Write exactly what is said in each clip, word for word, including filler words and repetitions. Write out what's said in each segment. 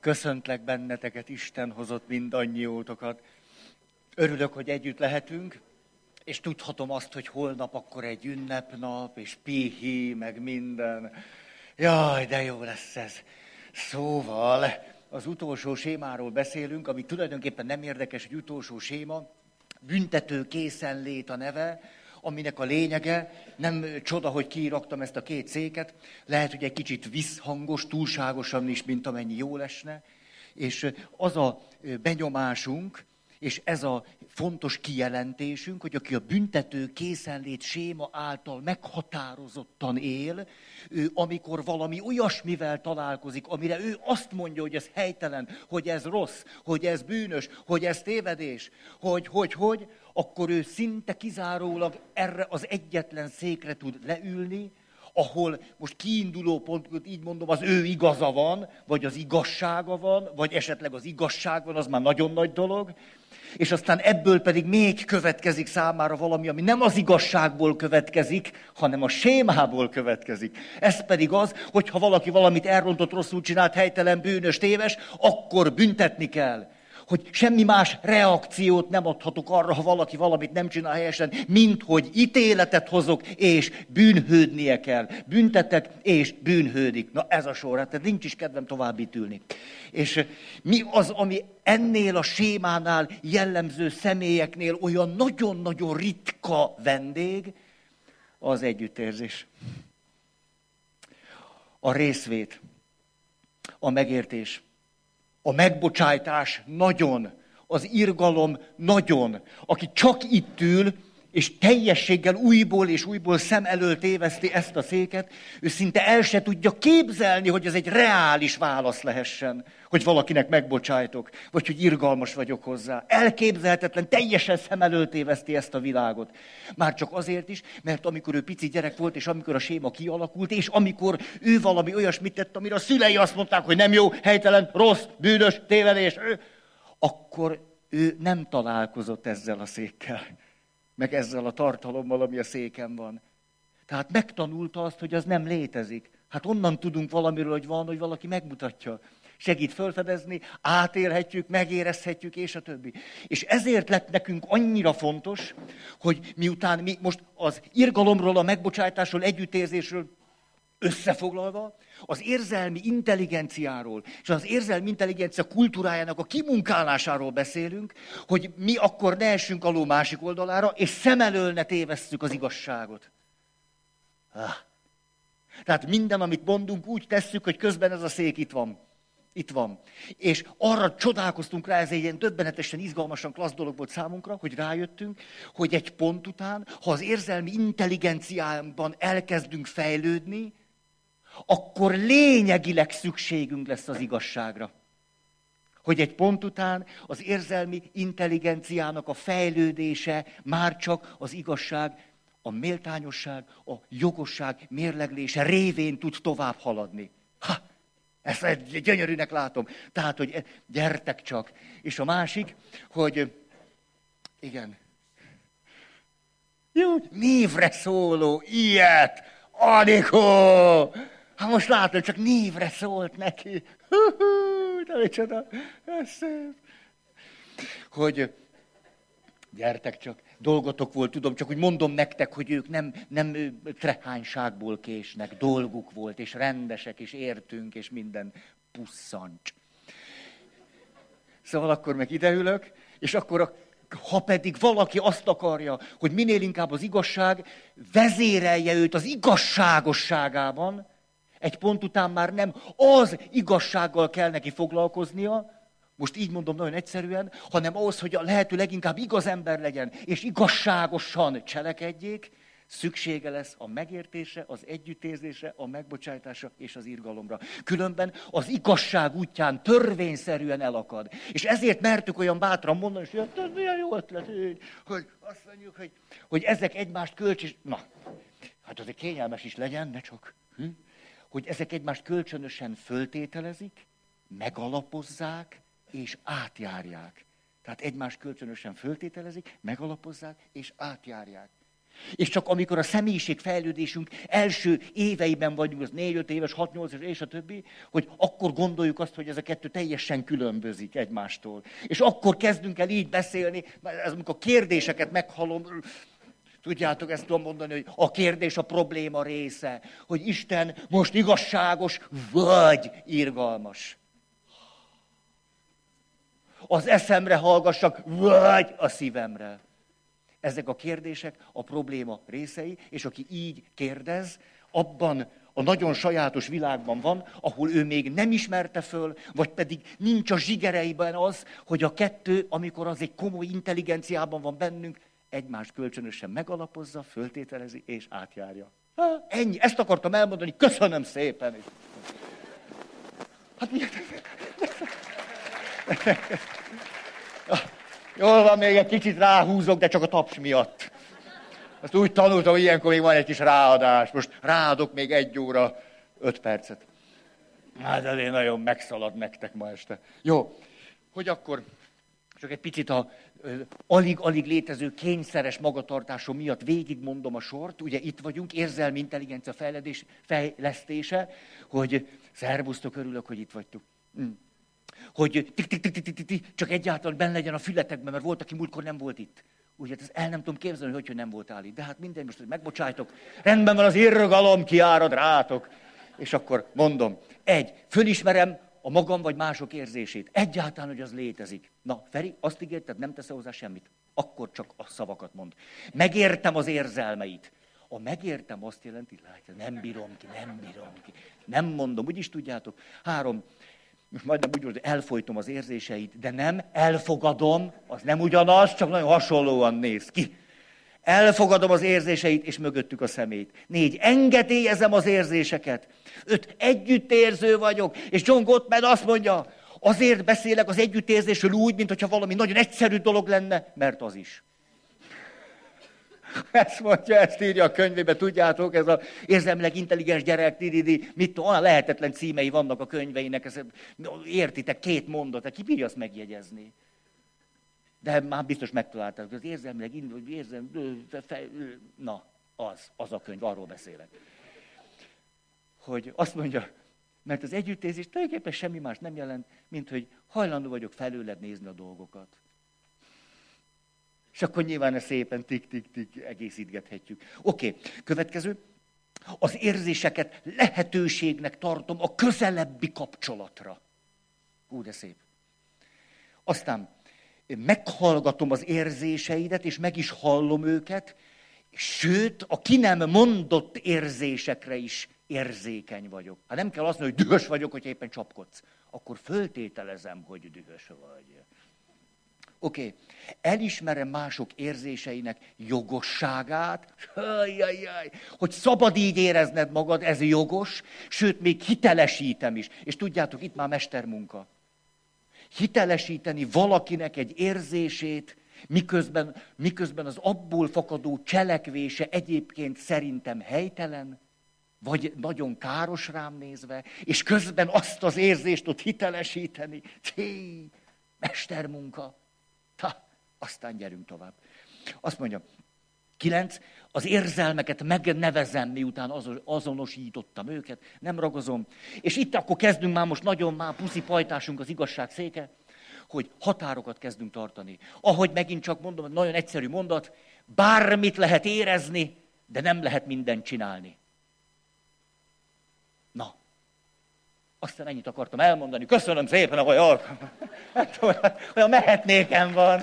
Köszöntlek benneteket, Isten hozott mindannyiótokat. Örülök, hogy együtt lehetünk, és tudhatom azt, hogy holnap akkor egy ünnepnap, és pihi, meg minden. Jaj, de jó lesz ez. Szóval az utolsó sémáról beszélünk, ami tulajdonképpen nem érdekes, hogy utolsó séma, büntető készenlét a neve, aminek a lényege, nem csoda, hogy kiraktam ezt a két széket, lehet, hogy egy kicsit visszhangos, túlságosan is, mint amennyi jó lesne, és az a benyomásunk, és ez a fontos kijelentésünk, hogy aki a büntető készenlét séma által meghatározottan él, ő amikor valami olyasmivel találkozik, amire ő azt mondja, hogy ez helytelen, hogy ez rossz, hogy ez bűnös, hogy ez tévedés, hogy, hogy, hogy, akkor ő szinte kizárólag erre az egyetlen székre tud leülni, ahol most kiinduló pontként így mondom, az ő igaza van, vagy az igazsága van, vagy esetleg az igazság van, az már nagyon nagy dolog, és aztán ebből pedig még következik számára valami, ami nem az igazságból következik, hanem a sémából következik. Ez pedig az, hogy ha valaki valamit elrontott, rosszul csinált, helytelen, bűnös, téves, akkor büntetni kell. Hogy semmi más reakciót nem adhatok arra, ha valaki valamit nem csinál helyesen, mint hogy ítéletet hozok, és bűnhődnie kell. Büntetek, és bűnhődik. Na ez a sor, hát nincs is kedvem tovább itt ülni. És mi az, ami ennél a sémánál jellemző személyeknél olyan nagyon-nagyon ritka vendég, az együttérzés. A részvét, a megértés. A megbocsájtás nagyon, az irgalom nagyon. Aki csak itt ül, és teljességgel újból és újból szem elől téveszti ezt a széket, ő szinte el se tudja képzelni, hogy ez egy reális válasz lehessen, hogy valakinek megbocsájtok, vagy hogy irgalmas vagyok hozzá. Elképzelhetetlen, teljesen szem elől téveszti ezt a világot. Már csak azért is, mert amikor ő pici gyerek volt, és amikor a séma kialakult, és amikor ő valami olyasmit tett, amire a szülei azt mondták, hogy nem jó, helytelen, rossz, bűnös, tévedés, akkor ő nem találkozott ezzel a székkel, meg ezzel a tartalommal, ami a széken van. Tehát megtanulta azt, hogy az nem létezik. Hát onnan tudunk valamiről, hogy van, hogy valaki megmutatja. Segít felfedezni, átélhetjük, megérezhetjük, és a többi. És ezért lett nekünk annyira fontos, hogy miután mi most az irgalomról, a megbocsájtásról, együttérzésről összefoglalva, az érzelmi intelligenciáról, és az érzelmi intelligencia kultúrájának a kimunkálásáról beszélünk, hogy mi akkor ne essünk alul másik oldalára, és szem elől ne tévesszük az igazságot. Ah. Tehát minden, amit mondunk, úgy tesszük, hogy közben ez a szék itt van. Itt van. És arra csodálkoztunk rá, ez egy ilyen döbbenetesen, izgalmasan klassz dolog volt számunkra, hogy rájöttünk, hogy egy pont után, ha az érzelmi intelligenciában elkezdünk fejlődni, akkor lényegileg szükségünk lesz az igazságra. Hogy egy pont után az érzelmi intelligenciának a fejlődése már csak az igazság, a méltányosság, a jogosság mérleglése révén tud tovább haladni. Ha! Ezt egy gyönyörűnek látom. Tehát, hogy gyertek csak. És a másik, hogy igen. Jó, névre szóló, ilyet, Anikó! Hát most látod, csak névre szólt neki. Hú, de micsoda, ez szép. Hogy gyertek csak, dolgotok volt, tudom, csak úgy mondom nektek, hogy ők nem, nem trehányságból késnek, dolguk volt, és rendesek, és értünk, és minden pusszancs. Szóval akkor meg ideülök, és akkor, a, ha pedig valaki azt akarja, hogy minél inkább az igazság vezérelje őt az igazságosságában, egy pont után már nem az igazsággal kell neki foglalkoznia, most így mondom nagyon egyszerűen, hanem ahhoz, hogy a lehető leginkább igaz ember legyen, és igazságosan cselekedjék, szüksége lesz a megértésre, az együttérzésre, a megbocsájtásra és az irgalomra. Különben az igazság útján törvényszerűen elakad. És ezért mertük olyan bátran mondani, hogy ez milyen jó ötlet, hogy azt mondjuk, hogy, hogy ezek egymást kölcsön... Na, hát azért kényelmes is legyen, ne csak... Hm? Hogy ezek egymást kölcsönösen föltételezik, megalapozzák és átjárják. Tehát egymást kölcsönösen föltételezik, megalapozzák és átjárják. És csak amikor a személyiségfejlődésünk első éveiben vagyunk, az négy-öt éves, hat-nyolc éves, és a többi, hogy akkor gondoljuk azt, hogy ez a kettő teljesen különbözik egymástól. És akkor kezdünk el így beszélni, ez amikor a kérdéseket meghallom, tudjátok, ezt tudom mondani, hogy a kérdés a probléma része, hogy Isten most igazságos vagy irgalmas. Az eszemre hallgassak, vagy a szívemre. Ezek a kérdések a probléma részei, és aki így kérdez, abban a nagyon sajátos világban van, ahol ő még nem ismerte föl, vagy pedig nincs a zsigereiben az, hogy a kettő, amikor az egy komoly intelligenciában van bennünk, egymást kölcsönösen megalapozza, föltételezi és átjárja. Ha, ennyi, ezt akartam elmondani, köszönöm szépen. Hát miért? Jól van, még egy kicsit ráhúzok, de csak a taps miatt. Azt úgy tanultam, hogy ilyenkor még van egy kis ráadás. Most ráadok még egy óra, öt percet. Hát azért nagyon megszalad nektek ma este. Jó, hogy akkor csak egy picit a alig-alig létező kényszeres magatartásom miatt végigmondom a sort. Ugye itt vagyunk, érzelmi intelligencia fejledés, fejlesztése, hogy szervusztok, örülök, hogy itt vagytok. Hm. Hogy tik-tik-tik-tik-tik, csak egyáltalán benne legyen a fületekben, mert volt, aki múltkor nem volt itt. Úgy, hát ezt el nem tudom képzelni, hogy, hogy nem voltál itt. De hát minden, most hogy megbocsájtok, rendben van, az irgalom kiárad rátok. És akkor mondom, egy, fölismerem a magam vagy mások érzését. Egyáltalán, hogy az létezik. Na, Feri, azt ígérted, nem teszel hozzá semmit. Akkor csak a szavakat mond. Megértem az érzelmeit. A megértem azt jelenti, látja, nem bírom ki, nem bírom ki. Nem mondom, úgyis tudjátok. Három, most majdnem úgy mondom, hogy elfolytom az érzéseit, de nem elfogadom, az nem ugyanaz, csak nagyon hasonlóan néz ki. Elfogadom az érzéseit, és mögöttük a szemét. Négy, engedélyezem az érzéseket. Öt, együttérző vagyok, és John Gottman azt mondja, azért beszélek az együttérzésről úgy, mintha valami nagyon egyszerű dolog lenne, mert az is. Ezt mondja, ezt írja a könyvébe, tudjátok, ez az érzelmileg intelligens gyerek, dididi, mit tudom, olyan lehetetlen címei vannak a könyveinek, ezt, értitek, két mondat, ki bírja azt megjegyezni? De már biztos megtalálták, az érzelmileg, érzelm, na, az, az a könyv, arról beszélek. Hogy azt mondja, mert az együttérzés tulajdonképpen semmi más nem jelent, mint hogy hajlandó vagyok felőled nézni a dolgokat. És akkor nyilván ezt szépen tik-tik-tik egészítgethetjük. Oké, okay. Következő. Az érzéseket lehetőségnek tartom a közelebbi kapcsolatra. Hú, de szép. Aztán meghallgatom az érzéseidet, és meg is hallom őket, sőt, a ki nem mondott érzésekre is érzékeny vagyok. Hát nem kell azt mondani, hogy dühös vagyok, hogyha éppen csapkodsz. Akkor föltételezem, hogy dühös vagy. Oké, okay. Elismerem mások érzéseinek jogosságát, ajajaj, hogy szabad így érezned magad, ez jogos, sőt, még hitelesítem is. És tudjátok, itt már mestermunka. Hitelesíteni valakinek egy érzését, miközben, miközben az abból fakadó cselekvése egyébként szerintem helytelen, vagy nagyon káros rám nézve, és közben azt az érzést tud hitelesíteni. Cé, mestermunka. Ha, aztán gyerünk tovább. Azt mondja, kilenc, az érzelmeket megnevezem, miután azonosítottam őket, nem ragozom. És itt akkor kezdünk már most nagyon már puszi pajtásunk az igazság széke, hogy határokat kezdünk tartani. Ahogy megint csak mondom, nagyon egyszerű mondat, bármit lehet érezni, de nem lehet mindent csinálni. Na, aztán ennyit akartam elmondani. Köszönöm szépen, ahogy olyan mehetnékem van.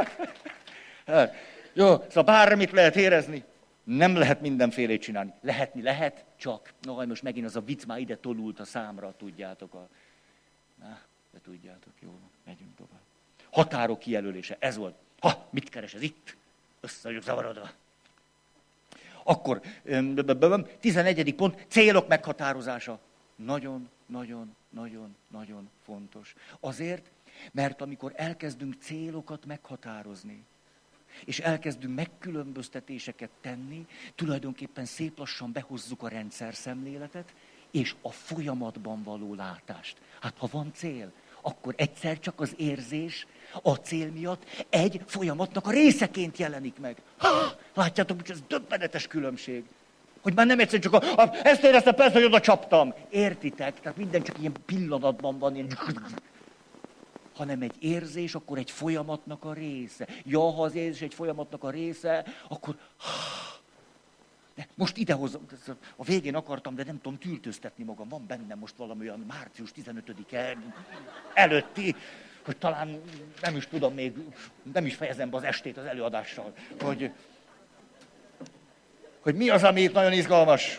Jó, szóval bármit lehet érezni, nem lehet mindenfélét csinálni. Lehetni lehet, csak. No, most megint az a vicc már ide tolult a számra, tudjátok. A... Na, de tudjátok, jó, megyünk tovább. Határok kijelölése, ez volt. Ha, mit keres ez itt? Össze vagyok zavarodva. Akkor, tizenegyedik pont, célok meghatározása. Nagyon, nagyon, nagyon, nagyon fontos. Azért, mert amikor elkezdünk célokat meghatározni, és elkezdünk megkülönböztetéseket tenni, tulajdonképpen szép lassan behozzuk a rendszer szemléletet, és a folyamatban való látást. Hát ha van cél, akkor egyszer csak az érzés a cél miatt egy folyamatnak a részeként jelenik meg. Látjátok, hogy ez döbbenetes különbség. Hogy már nem egyszer csak a, a, ezt éreztem, persze, hogy oda csaptam. Értitek? Tehát minden csak ilyen pillanatban van, ilyen... hanem egy érzés, akkor egy folyamatnak a része. Ja, ha az érzés egy folyamatnak a része, akkor... De most idehozom, a végén akartam, de nem tudom tűrtőztetni magam. Van bennem most valami olyan március tizenötödike előtti, hogy talán nem is tudom még, nem is fejezem be az estét az előadással, hogy, hogy mi az, ami itt nagyon izgalmas.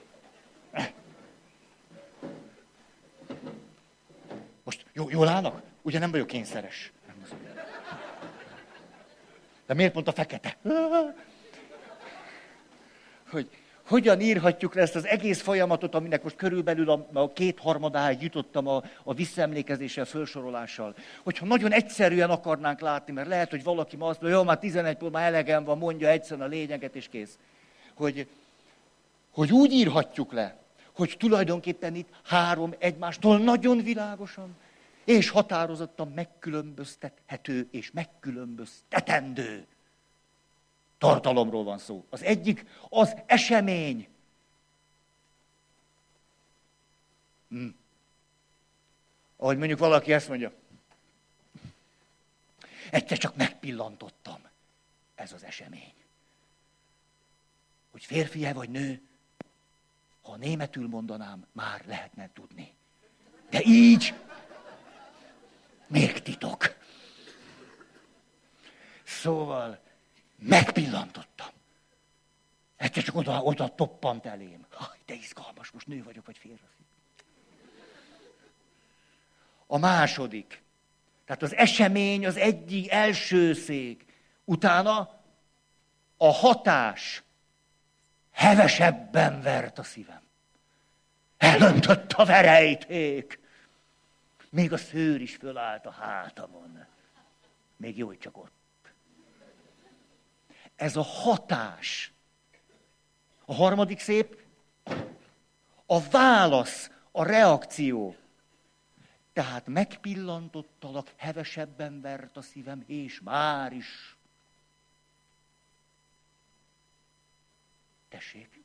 Most jó, jól állnak? Ugye nem vagyok kényszeres. De miért pont a fekete? Hogy hogyan írhatjuk le ezt az egész folyamatot, aminek most körülbelül a, a kétharmadáig jutottam a, a visszaemlékezéssel, felsorolással. Hogyha nagyon egyszerűen akarnánk látni, mert lehet, hogy valaki ma azt mondja, jó, már tizenegy pont, már elegem van, mondja egyszerűen a lényeget, és kész. Hogy, hogy úgy írhatjuk le, hogy tulajdonképpen itt három egymástól nagyon világosan és határozottan megkülönböztethető és megkülönböztetendő tartalomról van szó. Az egyik az esemény. Hm. Ahogy mondjuk valaki ezt mondja, egyszer csak megpillantottam. Ez az esemény. Hogy férfi-e vagy nő, ha németül mondanám, már lehetne tudni. De így még titok. Szóval megpillantottam. Egyszer csak oda, oda toppant elém. Haj, de izgalmas, most nő vagyok, vagy férfi. A második. Tehát az esemény az egyik első szék. Utána a hatás hevesebben vert a szívem. Elöntött a verejték. Még a szőr is fölállt a hátamon. Még jó, hogy csak ott. Ez a hatás. A harmadik szép, a válasz, a reakció. Tehát megpillantottalak, hevesebben vert a szívem, és már is. Tessék.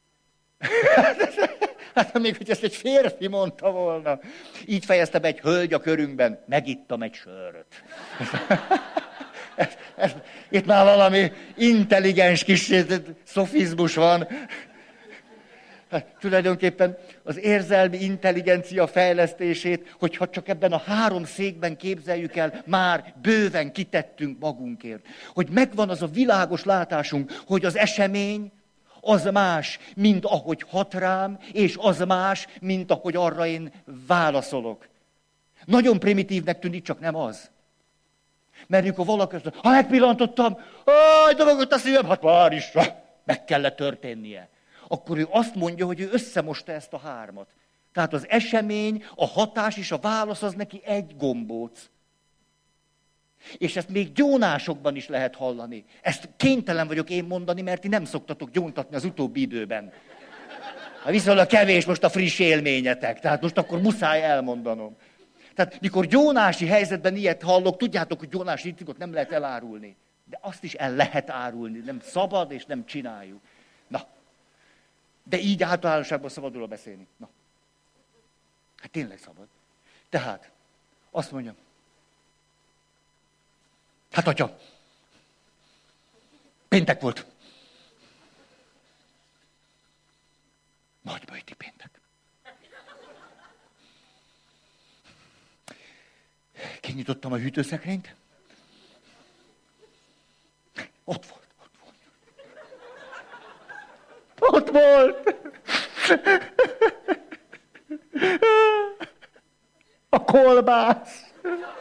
Hát még, hogy ezt egy férfi mondta volna. Így fejezte be egy hölgy a körünkben, megittam egy sört. Ez, ez, itt már valami intelligens kis szofizmus van. Hát, tulajdonképpen az érzelmi intelligencia fejlesztését, hogyha csak ebben a három székben képzeljük el, már bőven kitettünk magunkért. Hogy megvan az a világos látásunk, hogy az esemény az más, mint ahogy hat rám, és az más, mint ahogy arra én válaszolok. Nagyon primitívnek tűnik, csak nem az. Mert mikor valaki azt mondja, ha megpillantottam, aj, dobogott a szívem, hát már is, meg kellett történnie. Akkor ő azt mondja, hogy ő összemosta ezt a hármat. Tehát az esemény, a hatás és a válasz az neki egy gombóc. És ezt még gyónásokban is lehet hallani. Ezt kénytelen vagyok én mondani, mert ti nem szoktatok gyóntatni az utóbbi időben. Hát viszonylag kevés most a friss élményetek, tehát most akkor muszáj elmondanom. Tehát mikor gyónási helyzetben ilyet hallok, tudjátok, hogy gyónási titkot nem lehet elárulni. De azt is el lehet árulni, nem szabad és nem csináljuk. Na, de így általánosságban szabadul beszélni. Na, hát tényleg szabad. Tehát azt mondjam, hát atya, péntek volt. Nagyböjti péntek. Kinyitottam a hűtőszekrényt. Ott volt, ott volt. Ott volt. A kolbász.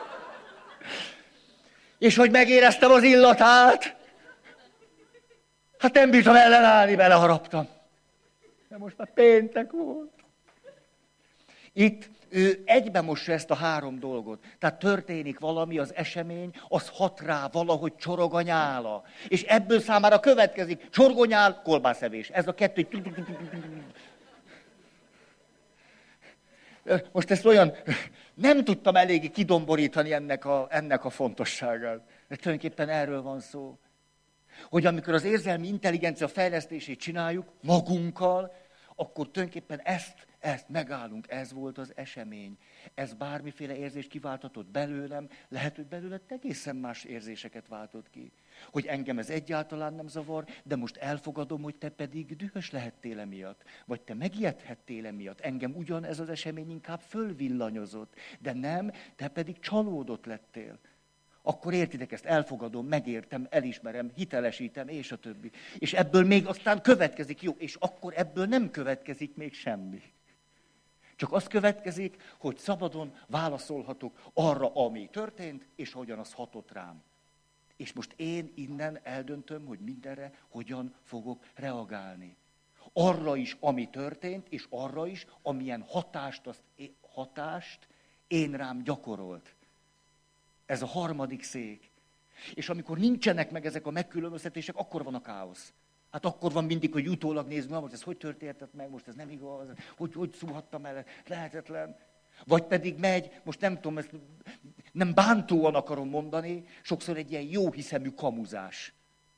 És hogy megéreztem az illatát, hát nem bírtam ellenállni, beleharaptam. De most már péntek volt. Itt ő egybe mossa ezt a három dolgot. Tehát történik valami, az esemény, az hat rá valahogy csorog a nyála. És ebből számára következik csorgonyál, kolbászevés. Ez a kettő. Most ezt olyan, nem tudtam eléggé kidomborítani ennek a, ennek a fontosságát. De tulajdonképpen erről van szó. Hogy amikor az érzelmi intelligencia fejlesztését csináljuk magunkkal, akkor tulajdonképpen ezt, ezt megállunk. Ez volt az esemény. Ez bármiféle érzést kiváltatott belőlem, lehet, hogy belőled egészen más érzéseket váltott ki. Hogy engem ez egyáltalán nem zavar, de most elfogadom, hogy te pedig dühös lehettél emiatt. Vagy te megijedhettél emiatt. Engem ugyan ez az esemény inkább fölvillanyozott. De nem, te pedig csalódott lettél. Akkor értitek ezt, elfogadom, megértem, elismerem, hitelesítem, és a többi. És ebből még aztán következik, jó, és akkor ebből nem következik még semmi. Csak az következik, hogy szabadon válaszolhatok arra, ami történt, és hogyan az hatott rám. És most én innen eldöntöm, hogy mindenre hogyan fogok reagálni. Arra is, ami történt, és arra is, amilyen hatást, azt, hatást én rám gyakorolt. Ez a harmadik szék. És amikor nincsenek meg ezek a megkülönböztetések, akkor van a káosz. Hát akkor van mindig, hogy utólag nézd, most ez hogy történtett meg, most ez nem igaz, hogy, hogy szúhattam el, lehetetlen. Vagy pedig megy, most nem tudom, ezt nem bántóan akarom mondani, sokszor egy ilyen jó hiszemű kamuzás.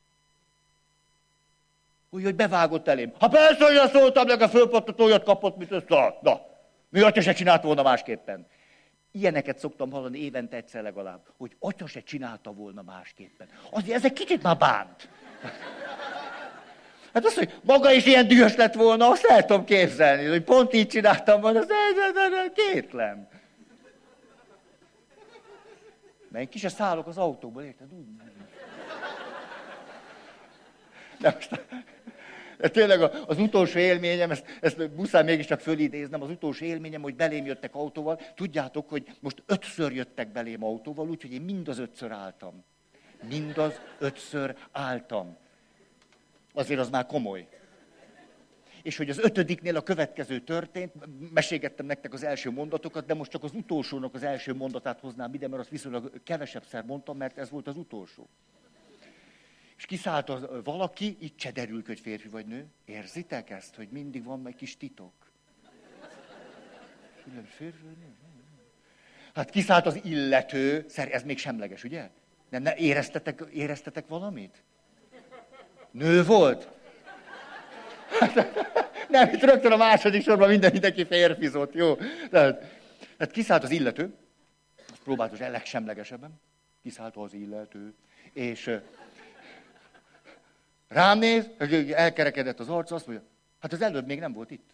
Úgy, hogy bevágott elém. Ha persze, hogy azt szóltam, meg a fölpattatójat kapott, mint ezt, na, na, mi atya se csinált volna másképpen. Ilyeneket szoktam hallani évente egyszer legalább, hogy atya se csinálta volna másképpen. Azért ezek kicsit már bánt. Hát az, hogy maga is ilyen dühös lett volna, azt el tudom képzelni, hogy pont így csináltam volna, az kétlem. Mert én ki se szállok az autóból, érted? Úgy. De most, de tényleg az utolsó élményem, ezt, ezt muszáj mégiscsak fölidéznem, az utolsó élményem, hogy belém jöttek autóval. Tudjátok, hogy most ötször jöttek belém autóval, úgyhogy én mind az ötször álltam. Mind az ötször álltam. Azért az már komoly. És hogy az ötödiknél a következő történt, mesélgettem nektek az első mondatokat, de most csak az utolsónak az első mondatát hoznám ide, mert azt viszonylag kevesebbszer mondtam, mert ez volt az utolsó. És kiszállt az, valaki, itt se derül, hogy férfi vagy nő. Érzitek ezt, hogy mindig van egy kis titok? Férfi vagy nő? Hát kiszállt az illető, ez még semleges, ugye? Nem, ne, éreztetek, éreztetek valamit? Nő volt? Nem, itt rögtön a második sorban minden, mindenki férfizott, jó? Tehát, tehát kiszállt az illető, azt próbált az legsemlegesebben, kiszállt az illető, és rám néz, elkerekedett az arca, azt mondja, hát az előbb még nem volt itt.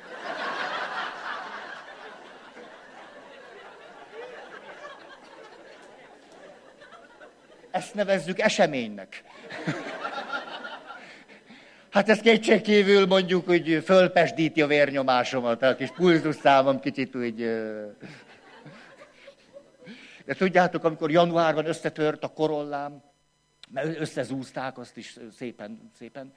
Ezt nevezzük eseménynek. Hát ez kétségkívül mondjuk, hogy fölpesdíti a vérnyomásomat, a kis pulzusszámom kicsit úgy... De tudjátok, amikor januárban összetört a korollám, mert összezúzták azt is szépen, szépen,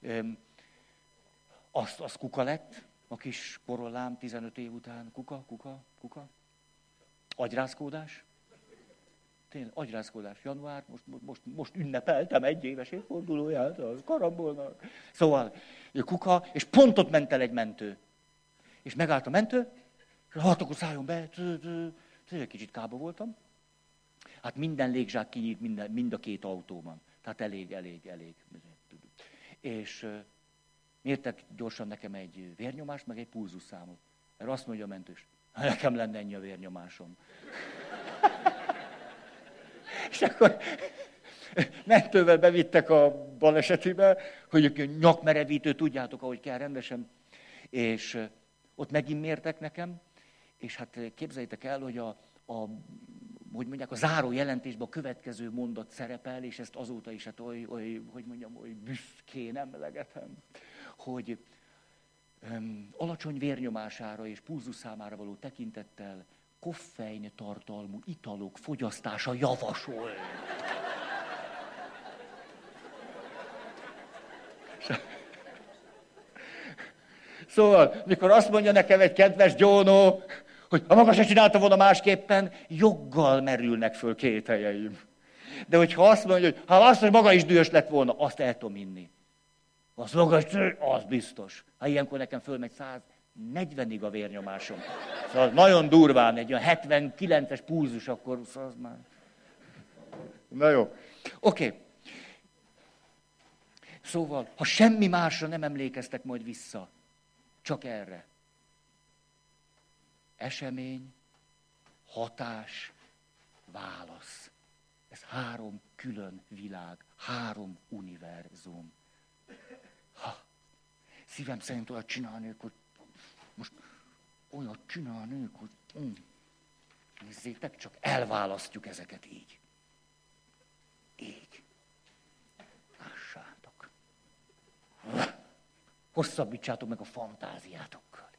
azt, az kuka lett, a kis korollám tizenöt év után. Kuka, kuka, kuka. Agyrázkódás. Tényleg, agyrázkodás, január, most, most, most ünnepeltem egy éves évfordulóját a karambolnak. Szóval, a kuka, és pont ott ment el egy mentő. És megállt a mentő, és hát akkor szálljon be, egy kicsit kába voltam. Hát minden légzsák kinyílt minden, mind a két autóban. Tehát elég, elég, elég. És uh, mértek gyorsan nekem egy vérnyomást, meg egy pulzusszámot. Mert azt mondja a mentős, nekem lenne ennyi a vérnyomásom. És akkor mentővel bevittek a balesetibe, hogy nyakmerevítő, tudjátok, ahogy kell rendesen. És ott megint mértek nekem, és hát képzeljétek el, hogy a, a, hogy mondják, a záró jelentésben a következő mondat szerepel, és ezt azóta is, hát oly, oly, hogy mondjam, oly büszkén emlegetem, hogy öm, alacsony vérnyomására és pulzusszámára való tekintettel koffein tartalmú italok fogyasztása javasol. Szóval, mikor azt mondja nekem egy kedves gyónó, hogy ha maga se csinálta volna másképpen, joggal merülnek föl kételjeim. De hogyha azt mondja, hogy ha azt, hogy maga is dühös lett volna, azt el tudom inni. Az maga is, az biztos. Ha ilyenkor nekem fölmegy száz, negyvenig a vérnyomásom. Szóval nagyon durván, egy olyan hetvenkilences pulzus, akkor szóval az már... Na jó. Oké. Okay. Szóval, ha semmi másra nem emlékeztek majd vissza, csak erre. Esemény, hatás, válasz. Ez három külön világ, három univerzum. Ha, szívem szerint olyat csinálnék, hogy most olyat csinálnék, hogy mm, nézzétek, csak elválasztjuk ezeket így. Így. Lássátok. Hosszabbítsátok meg a fantáziátokkal.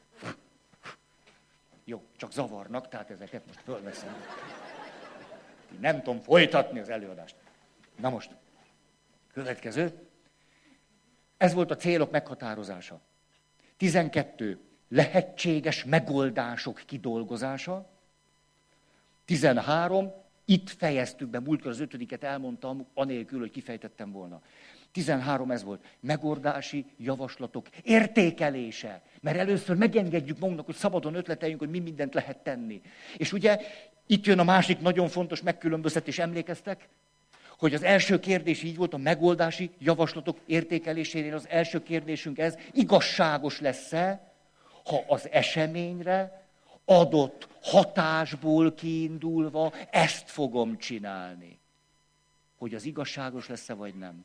Jó, csak zavarnak, tehát ezeket most fölveszem. Nem tudom folytatni az előadást. Na most, következő. Ez volt a célok meghatározása. tizenkettő. Lehetséges megoldások kidolgozása. tizenhárom. Itt fejeztük be, múltkor az ötödiket elmondtam, anélkül, hogy kifejtettem volna. tizenhárom ez volt. Megoldási javaslatok értékelése. Mert először megengedjük magunknak, hogy szabadon ötleteljünk, hogy mi mindent lehet tenni. És ugye itt jön a másik nagyon fontos megkülönböztetés, emlékeztek? Hogy az első kérdés így volt, a megoldási javaslatok értékelésénél az első kérdésünk ez, igazságos lesz-e, ha az eseményre adott hatásból kiindulva ezt fogom csinálni. Hogy az igazságos lesz-e, vagy nem.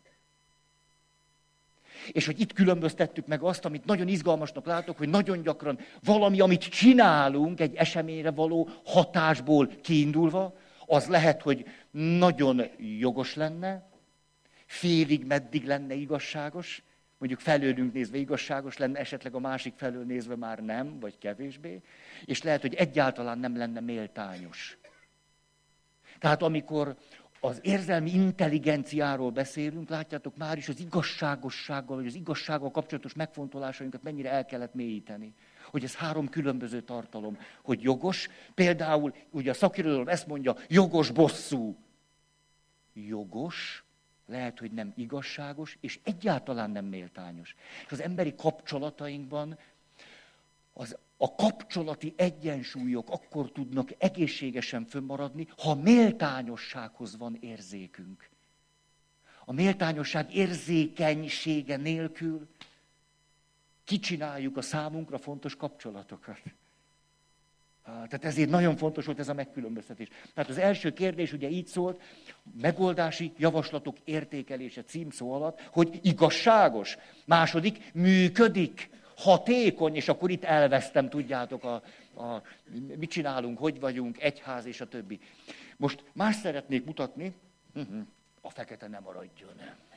És hogy itt különböztettük meg azt, amit nagyon izgalmasnak látok, hogy nagyon gyakran valami, amit csinálunk egy eseményre való hatásból kiindulva, az lehet, hogy nagyon jogos lenne, félig meddig lenne igazságos, mondjuk felőlünk nézve igazságos lenne, esetleg a másik felől nézve már nem, vagy kevésbé, és lehet, hogy egyáltalán nem lenne méltányos. Tehát amikor az érzelmi intelligenciáról beszélünk, látjátok, már is az igazságossággal, vagy az igazsággal kapcsolatos megfontolásainkat mennyire el kellett mélyíteni. Hogy ez három különböző tartalom. Hogy jogos, például, ugye a szakirodalom ezt mondja, jogos bosszú. Jogos, lehet, hogy nem igazságos, és egyáltalán nem méltányos. És az emberi kapcsolatainkban az, a kapcsolati egyensúlyok akkor tudnak egészségesen fönnmaradni, ha méltányossághoz van érzékünk. A méltányosság érzékenysége nélkül kicsináljuk a számunkra fontos kapcsolatokat. Tehát ezért nagyon fontos volt ez a megkülönböztetés. Tehát az első kérdés ugye így szólt, megoldási javaslatok értékelése címszó alatt, hogy igazságos. Második, működik, hatékony, és akkor itt elvesztem, tudjátok, a, a, mit csinálunk, hogy vagyunk, egyház és a többi. Most más szeretnék mutatni, a fekete nem maradjon,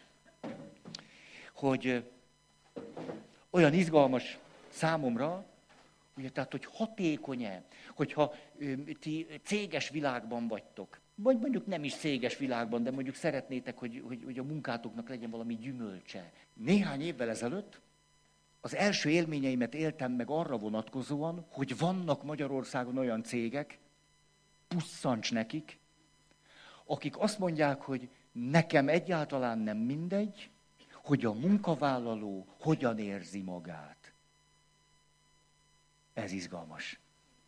hogy olyan izgalmas számomra, ugye, tehát, hogy hatékony-e, hogyha ö, ti céges világban vagytok, vagy mondjuk nem is céges világban, de mondjuk szeretnétek, hogy, hogy, hogy a munkátoknak legyen valami gyümölcse. Néhány évvel ezelőtt az első élményeimet éltem meg arra vonatkozóan, hogy vannak Magyarországon olyan cégek, pusszancs nekik, akik azt mondják, hogy nekem egyáltalán nem mindegy, hogy a munkavállaló hogyan érzi magát. Ez izgalmas.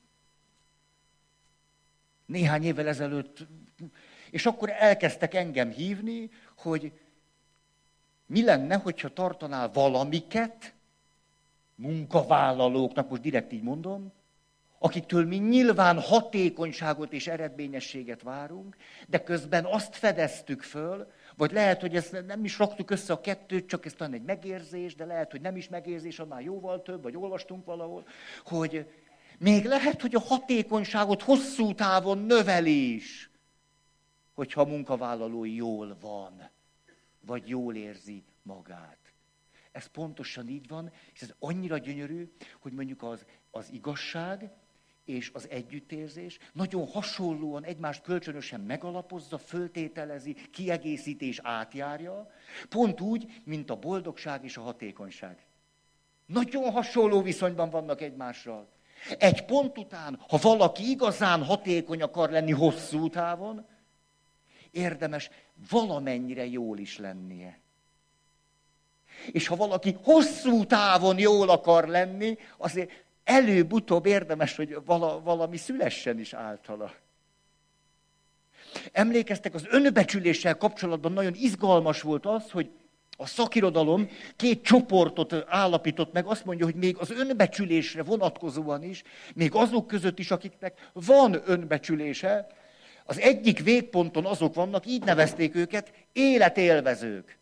Néhány évvel ezelőtt, és akkor elkezdtek engem hívni, hogy mi lenne, hogyha tartanál valamiket munkavállalóknak, most direkt így mondom, akiktől mi nyilván hatékonyságot és eredményességet várunk, de közben azt fedeztük föl, vagy lehet, hogy ezt nem is raktuk össze a kettőt, csak ez talán egy megérzés, de lehet, hogy nem is megérzés, annál jóval több, vagy olvastunk valahol, hogy még lehet, hogy a hatékonyságot hosszú távon növeli is, hogyha a munkavállaló jól van, vagy jól érzi magát. Ez pontosan így van, és ez annyira gyönyörű, hogy mondjuk az, az igazság és az együttérzés nagyon hasonlóan egymást kölcsönösen megalapozza, föltételezi, kiegészíti és átjárja, pont úgy, mint a boldogság és a hatékonyság. Nagyon hasonló viszonyban vannak egymással. Egy pont után, ha valaki igazán hatékony akar lenni hosszú távon, érdemes valamennyire jól is lennie. És ha valaki hosszú távon jól akar lenni, azért előbb-utóbb érdemes, hogy vala, valami szülessen is általa. Emlékeztek, az önbecsüléssel kapcsolatban nagyon izgalmas volt az, hogy a szakirodalom két csoportot állapított meg, azt mondja, hogy még az önbecsülésre vonatkozóan is, még azok között is, akiknek van önbecsülése, az egyik végponton azok vannak, így nevezték őket, életélvezők.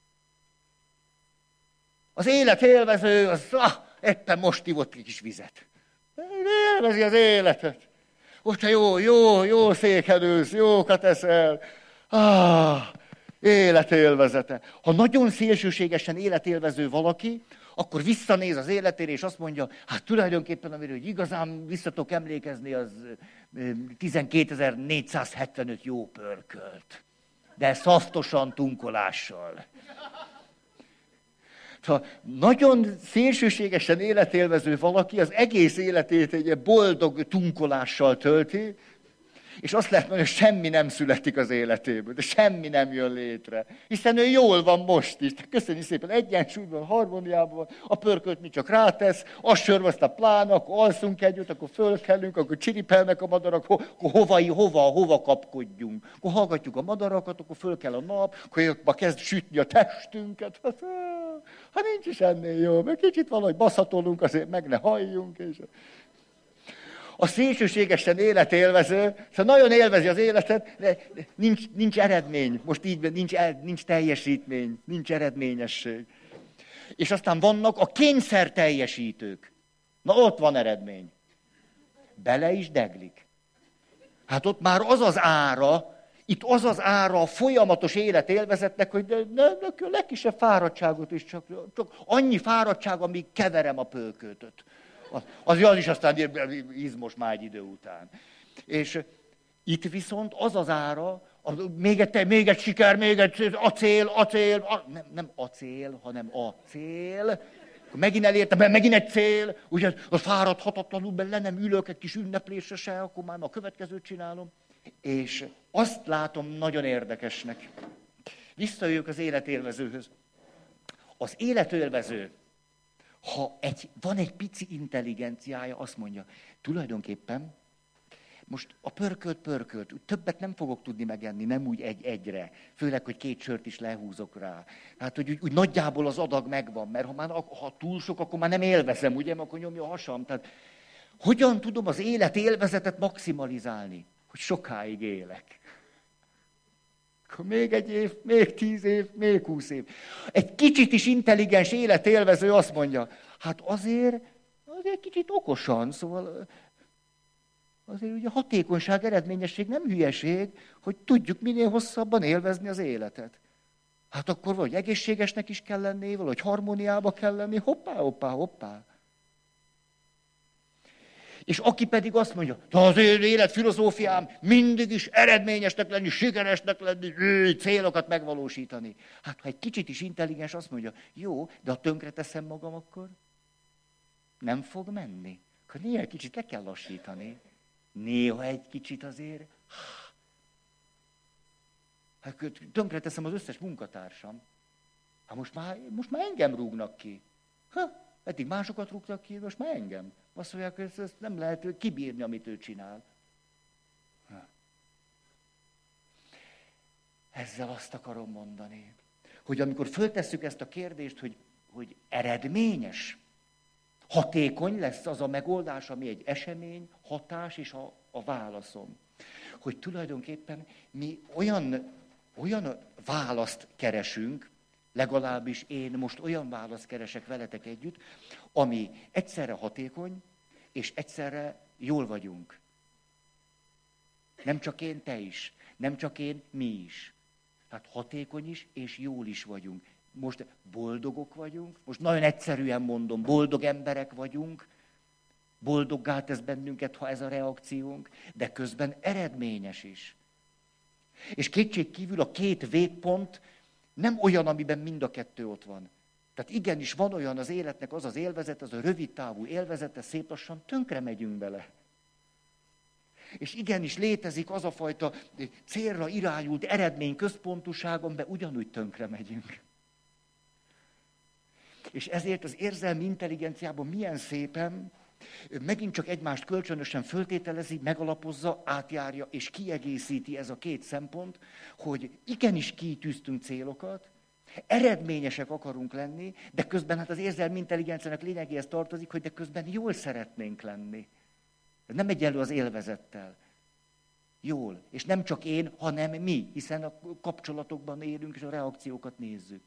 Az életélvező, az ah, éppen most ivott egy kis vizet. Élvezi az életet. Most jó, jó, jó székelősz, jókat eszel. Ah, életélvezete. Ha nagyon szélsőségesen életélvező valaki, akkor visszanéz az életére, és azt mondja, hát tulajdonképpen, amiről igazán visszatok emlékezni, az tizenkétezer-négyszázhetvenöt jó pörkölt. De szaftosan, tunkolással. Ha nagyon szélsőségesen életélvező valaki, az egész életét egy boldog tunkolással tölti, és azt lehet mondani, hogy semmi nem születik az életéből, de semmi nem jön létre. Hiszen ő jól van most is. Köszönjük szépen, egyensúlyban, harmóniában, a pörkölt mi csak rátesz, azt sörvaszt a plán, akkor alszunk együtt, akkor fölkelünk, akkor csiripelnek a madarak, ho, akkor hova, hova, hova kapkodjunk. Akkor hallgatjuk a madarakat, akkor föl kell a nap, akkor kezd sütni a testünket. Hát, hát nincs is ennél jó, mert kicsit valahogy baszatolunk, azért meg ne halljunk. És... A szélsőségesen életélvező, szóval nagyon élvezi az életet, de nincs, nincs eredmény. Most így nincs, nincs teljesítmény, nincs eredményesség. És aztán vannak a kényszer teljesítők. Na ott van eredmény. Bele is deglik. Hát ott már az az ára, itt az az ára a folyamatos életélvezetnek, hogy de, de, de a legkisebb fáradtságot is csak, csak annyi fáradtság, amíg keverem a pölkötöt. Az, az is aztán izmos már egy idő után. És itt viszont az az ára, az, még, egy, még egy siker, még egy acél, acél, a, nem, nem acél, hanem acél. Megint elértem, megint egy cél, ugye az fáradhatatlanul, mert le nem ülök egy kis ünneplésre se, akkor már a következőt csinálom. És azt látom nagyon érdekesnek. Visszajöjjük az életélvezőhöz. Az életélvező, ha egy, van egy pici intelligenciája, azt mondja, tulajdonképpen most a pörkölt, pörkölt, többet nem fogok tudni megenni, nem úgy egy-egyre. Főleg, hogy két sört is lehúzok rá. Hát, hogy úgy, úgy nagyjából az adag megvan, mert ha már ha túl sok, akkor már nem élvezem, ugye, akkor nyomja a hasam. Tehát hogyan tudom az élet élvezetet maximalizálni, hogy sokáig élek? Akkor még egy év, még tíz év, még húsz év. Egy kicsit is intelligens életélvező azt mondja, hát azért, azért kicsit okosan, szóval azért ugye hatékonyság, eredményesség nem hülyeség, hogy tudjuk minél hosszabban élvezni az életet. Hát akkor vagy egészségesnek is kell lenni, vagy harmóniába kell lenni, hoppá, hoppá, hoppá. És aki pedig azt mondja, de az én életfilozófiám mindig is eredményesnek lenni, sikeresnek lenni, célokat megvalósítani. Hát ha egy kicsit is intelligens, azt mondja, jó, de ha tönkreteszem magam, akkor nem fog menni. Akkor néha egy kicsit le kell lassítani. Néha egy kicsit azért. Hát tönkreteszem az összes munkatársam. Hát most már, most már engem rúgnak ki. Ha, eddig másokat rúgtak ki, most már engem. Azt mondják, hogy ezt nem lehet kibírni, amit ő csinál. Ha. Ezzel azt akarom mondani, hogy amikor föltesszük ezt a kérdést, hogy, hogy eredményes, hatékony lesz az a megoldás, ami egy esemény, hatás és a, a válaszom. Hogy tulajdonképpen mi olyan, olyan választ keresünk, legalábbis én most olyan választ keresek veletek együtt, ami egyszerre hatékony, és egyszerre jól vagyunk. Nem csak én, te is. Nem csak én, mi is. Tehát hatékony is, és jól is vagyunk. Most boldogok vagyunk, most nagyon egyszerűen mondom, boldog emberek vagyunk, boldoggá tesz bennünket, ha ez a reakciónk, de közben eredményes is. És kétség kívül a két végpont nem olyan, amiben mind a kettő ott van. Tehát igenis van olyan az életnek az az élvezet, az a rövid távú élvezete, szép lassan tönkre megyünk bele. És igenis létezik az a fajta célra irányult eredmény központúság, amiben ugyanúgy tönkre megyünk. És ezért az érzelmi intelligenciában milyen szépen megint csak egymást kölcsönösen föltételezi, megalapozza, átjárja és kiegészíti ez a két szempont, hogy igenis kitűztünk célokat, eredményesek akarunk lenni, de közben hát az érzelmi intelligenciának lényegéhez tartozik, hogy de közben jól szeretnénk lenni. Ez nem egyenlő az élvezettel. Jól. És nem csak én, hanem mi, hiszen a kapcsolatokban élünk, és a reakciókat nézzük.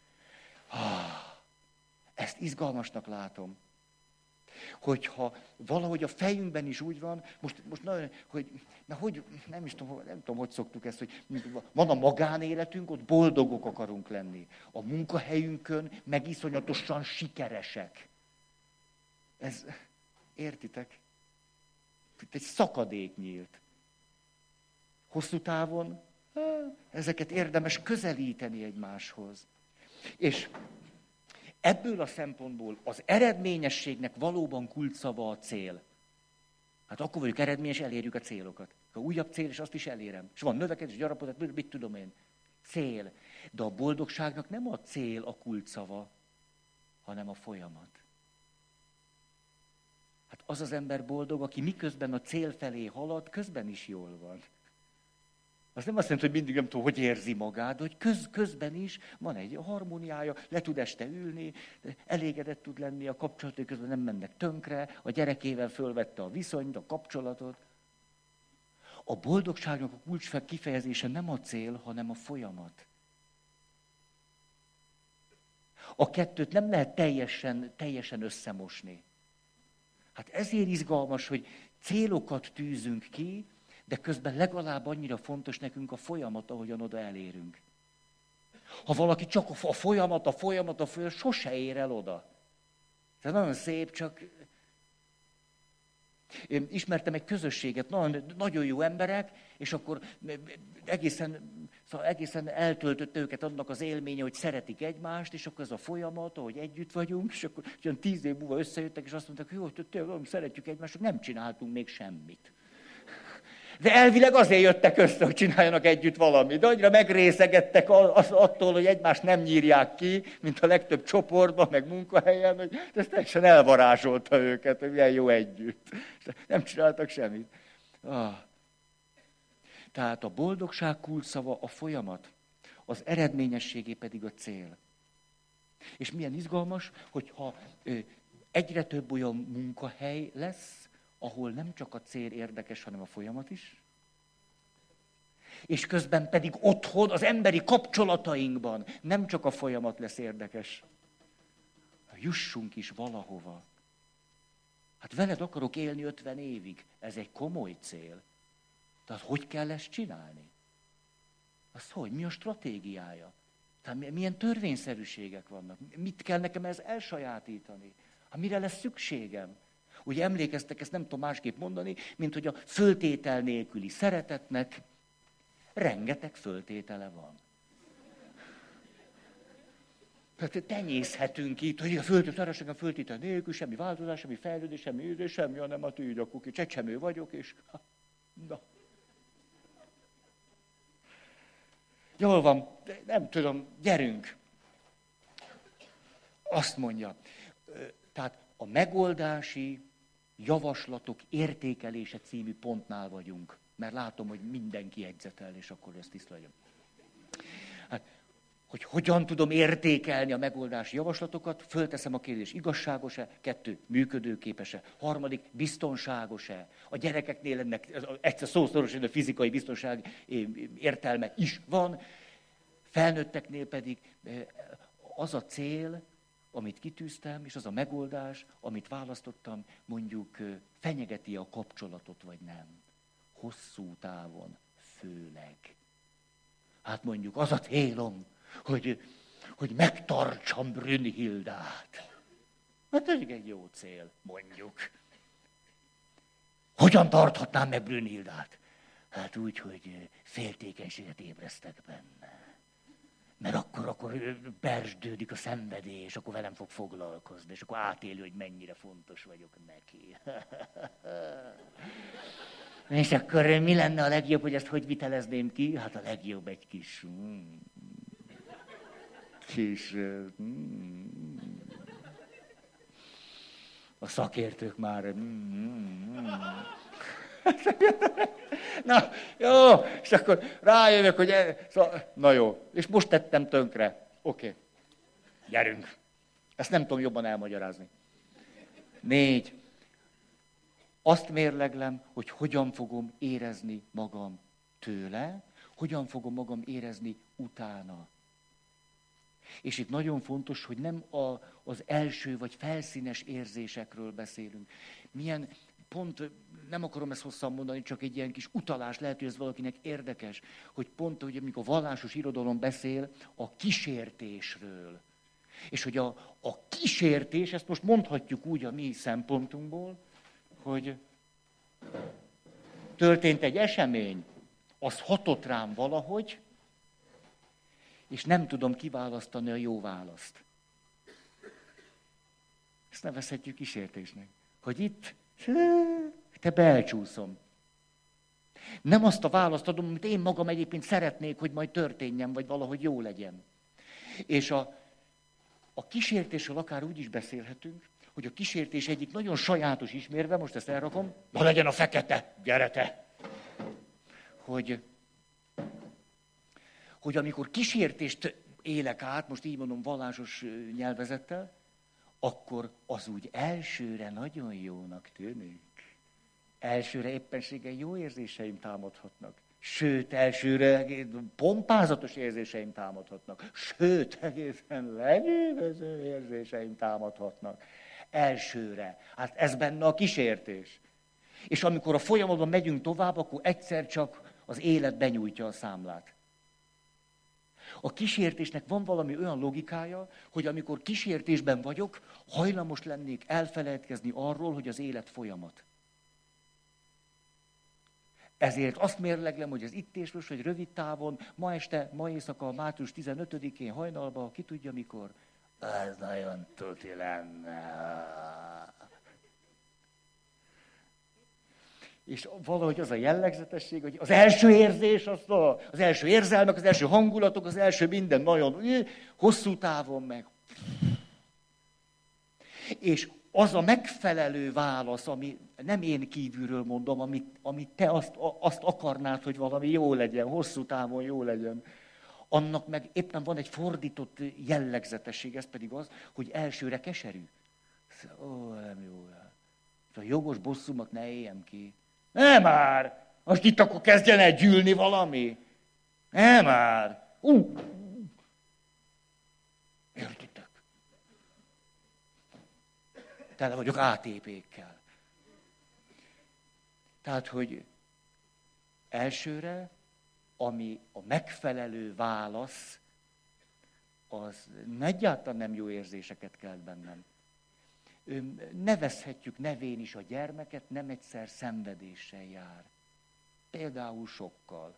Ezt izgalmasnak látom. Hogyha valahogy a fejünkben is úgy van, most, most nagyon, hogy, na hogy, nem is tudom, nem tudom, hogy szoktuk ezt, hogy van a magánéletünk, ott boldogok akarunk lenni. A munkahelyünkön meg iszonyatosan sikeresek. Ez, értitek? Itt egy szakadék nyílt. Hosszú távon ezeket érdemes közelíteni egymáshoz. És ebből a szempontból az eredményességnek valóban kulcsszava a cél. Hát akkor vagyok eredményes, elérjük a célokat. Ha újabb cél, és azt is elérem. És van növekedés, gyarapodás, mit tudom én. Cél. De a boldogságnak nem a cél a kulcsszava, hanem a folyamat. Hát az az ember boldog, aki miközben a cél felé halad, közben is jól van. Az nem azt jelenti, hogy mindig nem tudom, hogy érzi magát, de hogy köz, közben is van egy harmóniája, le tud este ülni, elégedett tud lenni, a kapcsolatok közben nem mennek tönkre, a gyerekével fölvette a viszonyt, a kapcsolatot. A boldogságnak a kulcs kifejezése nem a cél, hanem a folyamat. A kettőt nem lehet teljesen, teljesen összemosni. Hát ezért izgalmas, hogy célokat tűzünk ki, de közben legalább annyira fontos nekünk a folyamat, ahogyan oda elérünk. Ha valaki csak a folyamat, a folyamat, a folyamat, sose ér el oda. Ez nagyon szép, csak... Én ismertem egy közösséget, nagyon, nagyon jó emberek, és akkor egészen, szóval egészen eltöltötte őket annak az élménye, hogy szeretik egymást, és akkor ez a folyamat, ahogy együtt vagyunk, és akkor olyan tíz év múlva összejöttek, és azt mondták, hogy jó, tényleg szeretjük egymást, csak nem csináltunk még semmit. De elvileg azért jöttek össze, hogy csináljanak együtt valamit. De annyira megrészegettek attól, hogy egymást nem nyírják ki, mint a legtöbb csoportban, meg munkahelyen, hogy ez teljesen elvarázsolta őket, hogy milyen jó együtt. Nem csináltak semmit. Ah. Tehát a boldogság kulcsszava a folyamat, az eredményességé pedig a cél. És milyen izgalmas, hogyha egyre több olyan munkahely lesz, ahol nem csak a cél érdekes, hanem a folyamat is. És közben pedig otthon, az emberi kapcsolatainkban nem csak a folyamat lesz érdekes. Jussunk is valahova. Hát veled akarok élni ötven évig. Ez egy komoly cél. Tehát hogy kell ezt csinálni? Az hogy? Mi a stratégiája? Tehát milyen törvényszerűségek vannak? Mit kell nekem ez elsajátítani? Hát mire lesz szükségem? Ugye emlékeztek, ezt nem tudom másképp mondani, mint hogy a föltétel nélküli szeretetnek rengeteg föltétele van. Tehát tenyészhetünk itt, hogy a föltétel, a föltétel nélkül, semmi változás, semmi fejlődés, semmi ízés, semmi, hanem hát így akkor csecsemő vagyok, és na. Jól van, nem tudom, gyerünk. Azt mondja, tehát a megoldási javaslatok értékelése című pontnál vagyunk. Mert látom, hogy mindenki jegyzetel, és akkor ez tiszta legyen. Hát, hogy hogyan tudom értékelni a megoldási javaslatokat, fölteszem a kérdést, igazságos-e, kettő, működőképes-e, harmadik, biztonságos-e. A gyerekeknél ennek egyszer szószorosan a fizikai biztonság értelme is van, felnőtteknél pedig az a cél, amit kitűztem, és az a megoldás, amit választottam, mondjuk fenyegeti a kapcsolatot, vagy nem. Hosszú távon főleg. Hát mondjuk az a célom, hogy, hogy megtartsam Brünnhildát. Hát ez egy jó cél, mondjuk. Hogyan tarthatnám meg Brünnhildát? Hát úgy, hogy féltékenységet ébresztek benne. Mert akkor, akkor persdődik a szenvedély, és akkor velem fog foglalkozni, és akkor átéli, hogy mennyire fontos vagyok neki. És akkor mi lenne a legjobb, hogy ezt hogy vitelezném ki? Hát a legjobb egy kis... Mm, kis... Mm, A szakértők már... Na, jó, és akkor rájövök, hogy... Na jó, és most tettem tönkre. Oké, okay. Gyerünk. Ezt nem tudom jobban elmagyarázni. Négy. Azt mérleglem, hogy hogyan fogom érezni magam tőle, hogyan fogom magam érezni utána. És itt nagyon fontos, hogy nem a, az első vagy felszínes érzésekről beszélünk. Milyen, pont, nem akarom ezt hosszan mondani, csak egy ilyen kis utalás, lehet, hogy ez valakinek érdekes, hogy pont, hogy amikor a vallásos irodalom beszél a kísértésről. És hogy a, a kísértés, ezt most mondhatjuk úgy a mi szempontunkból, hogy történt egy esemény, az hatott rám valahogy, és nem tudom kiválasztani a jó választ. Ezt nevezhetjük kísértésnek. Hogy itt, te beelcsúszom. Nem azt a választ adom, amit én magam egyébként szeretnék, hogy majd történjen, vagy valahogy jó legyen. És a, a kísértésről akár úgy is beszélhetünk, hogy a kísértés egyik nagyon sajátos ismérve, most ezt elrakom, na legyen a fekete, gyere te! Hogy, hogy amikor kísértést élek át, most így mondom vallásos nyelvezettel, akkor az úgy elsőre nagyon jónak tűnik. Elsőre éppenséggel jó érzéseim támadhatnak. Sőt, elsőre pompázatos érzéseim támadhatnak. Sőt, egészen lenyűgöző érzéseim támadhatnak. Elsőre. Hát ez benne a kísértés. És amikor a folyamatban megyünk tovább, akkor egyszer csak az élet benyújtja a számlát. A kísértésnek van valami olyan logikája, hogy amikor kísértésben vagyok, hajlamos lennék elfeledkezni arról, hogy az élet folyamat. Ezért azt mérleglem, hogy az itt és most, hogy rövid távon, ma este, ma éjszaka, március tizenötödikén hajnalban, ki tudja mikor, ez nagyon tuti lenne. És valahogy az a jellegzetesség, hogy az első érzés, az, a, az első érzelmek, az első hangulatok, az első minden nagyon hosszú távon meg. És az a megfelelő válasz, ami nem én kívülről mondom, amit, amit te azt, azt akarnád, hogy valami jó legyen, hosszú távon jó legyen, annak meg éppen van egy fordított jellegzetesség, ez pedig az, hogy elsőre keserű. Ó, nem jó. A jogos bosszumat ne éljem ki. Nem már! Most itt akkor kezdjen el gyűlni valami. Nem már! Uh. Értitek? Tele vagyok á té pékkel. Tehát, hogy elsőre, ami a megfelelő válasz, az egyáltalán nem jó érzéseket kelt bennem. Nevezhetjük nevén is a gyermeket, nem egyszer szenvedéssel jár. Például sokkal.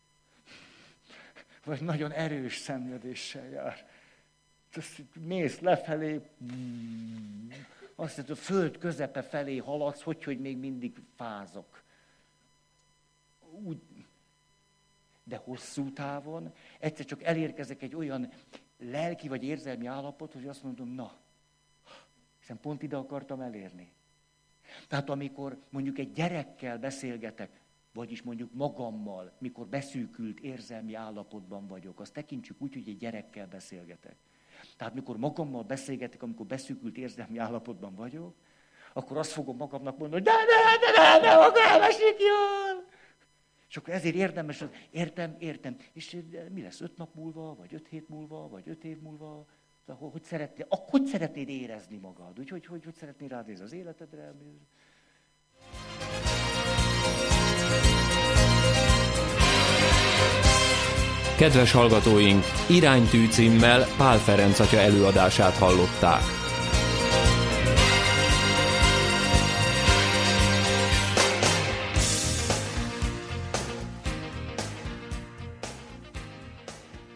Vagy nagyon erős szenvedéssel jár. Mész lefelé, azt mondod, a föld közepe felé haladsz, hogy, hogy még mindig fázok. Úgy, de hosszú távon egyszer csak elérkezek egy olyan lelki vagy érzelmi állapot, hogy azt mondom, na, hiszen pont ide akartam elérni. Tehát amikor mondjuk egy gyerekkel beszélgetek, vagyis mondjuk magammal, mikor beszűkült érzelmi állapotban vagyok, azt tekintsük úgy, hogy egy gyerekkel beszélgetek. Tehát mikor magammal beszélgetek, amikor beszűkült érzelmi állapotban vagyok, akkor azt fogom magamnak mondani, hogy de, de, de, de, de, akkor elmesik jól. És akkor ezért érdemes, értem, értem. És mi lesz öt nap múlva, vagy öt hét múlva, vagy öt év múlva? Hogy szeretnéd, hogy szeretnéd érezni magad? Úgy, hogy, hogy, hogy szeretnéd rád nézni az életedre? Kedves hallgatóink, Iránytű címmel Pál Ferenc atya előadását hallották.